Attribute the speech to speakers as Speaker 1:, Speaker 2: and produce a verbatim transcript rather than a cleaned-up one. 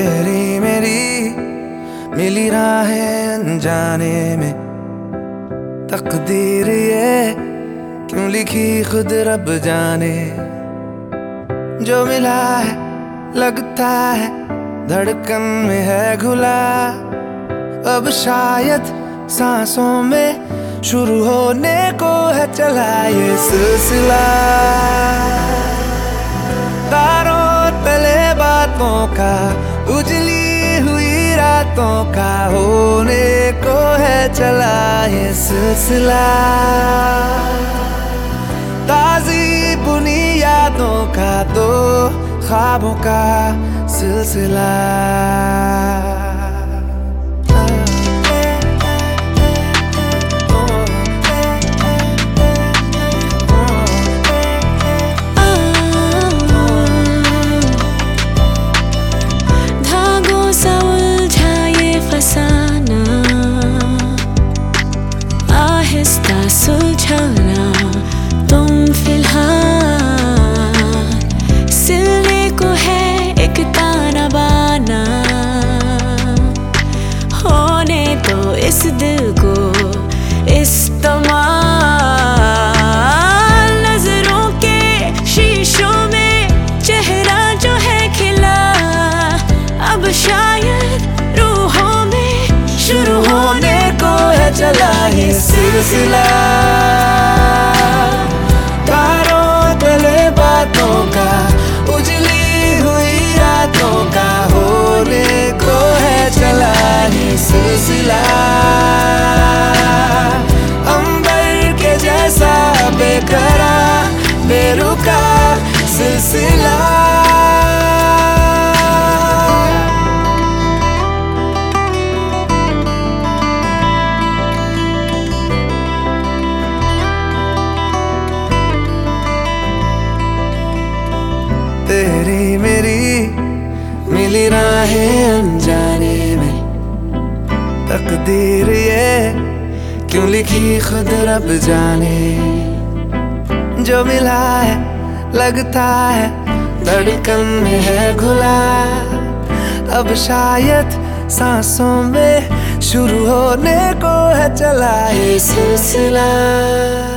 Speaker 1: तेरी मेरी मिली राहें अनजाने में, तकदीर ये क्यों लिखी खुद रब जाने। जो मिला है लगता है धड़कन में है घुला, अब शायद सांसों में शुरू होने को है चला ये सिलसिला। तारों तले बातों का, उजली हुई रातों का होने को है चला ये सिलसिला। ताज़ी बुनी यादों का तो ख्वाबों का सिलसिला।
Speaker 2: धागों सा उलझा ये फसाना, आहिस्ता सुलझाना तुम फिलहाल। सिलने को है एक ताना बाना, होने तो इस दिल को इस्तेमाल। नजरों के शीशों में चेहरा जो है खिला, अब शायद रूहों में शुरू होने को है चला ये सिलसिला। तारों तले बातों का, उजली हुई रातों का होने को है चला ये सिलसिला। अंबर के जैसा बेकरार बेरुका सिलसिला। तेरी मेरी मिली राहें अनजाने में, तकदीर ये क्यों लिखी खुद रब जाने। जो मिला है लगता है धड़कन में है घुला, अब शायद सांसों में शुरू होने को है चला ये सिलसिला।